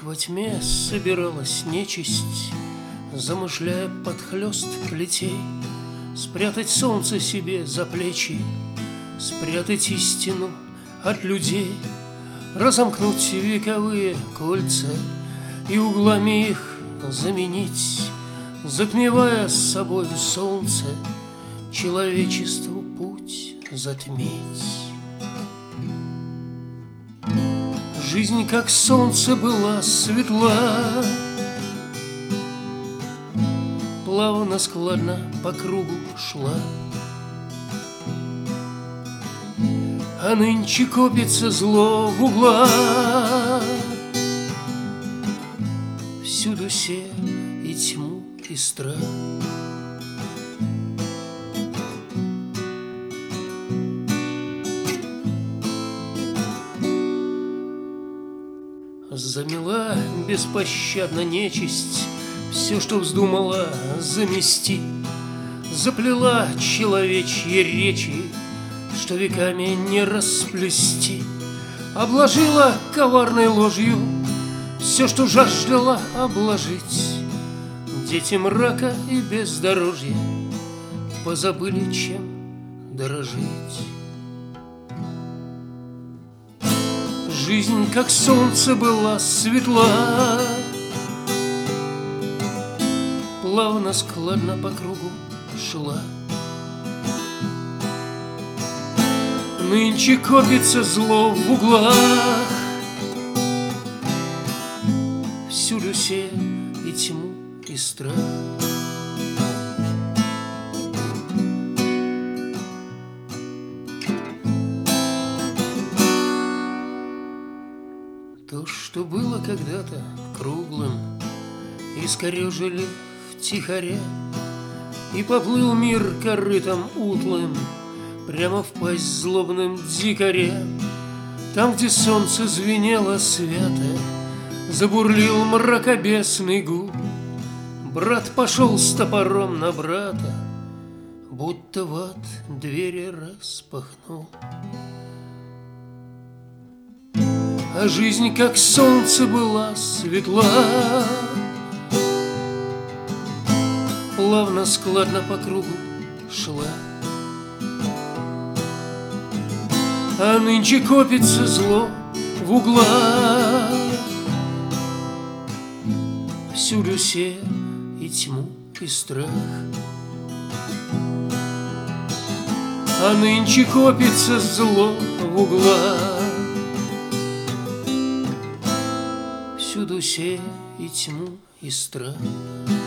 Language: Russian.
Во тьме собиралась нечисть, замышляя подхлёст плетей, спрятать солнце себе за плечи, спрятать истину от людей, разомкнуть вековые кольца и углами их заменить, затмевая с собой солнце, человечеству путь затмить. Жизнь, как солнце, была светла, плавно, складно по кругу шла. А нынче копится зло в углах, всюду се и тьму, и страх. Замела беспощадно нечисть все, что вздумала замести, заплела человечьи речи, что веками не расплести, обложила коварной ложью все, что жаждала обложить. Дети мрака и бездорожья позабыли, чем дорожить. Жизнь, как солнце, была светла, плавно, складно по кругу шла. Нынче копится зло в углах, всюду се и тьму, и страх. То, что было когда-то круглым, искорежили втихаря, и поплыл мир корытом утлым прямо в пасть злобным дикарям. Там, где солнце звенело свято, забурлил мракобесный гул. Брат пошел с топором на брата, будто в ад двери распахнул. А жизнь, как солнце, была светла, плавно, складно по кругу шла. А нынче копится зло в углах, всюду се и тьму, и страх. А нынче копится зло в углах, всюду се и тьму, и страх.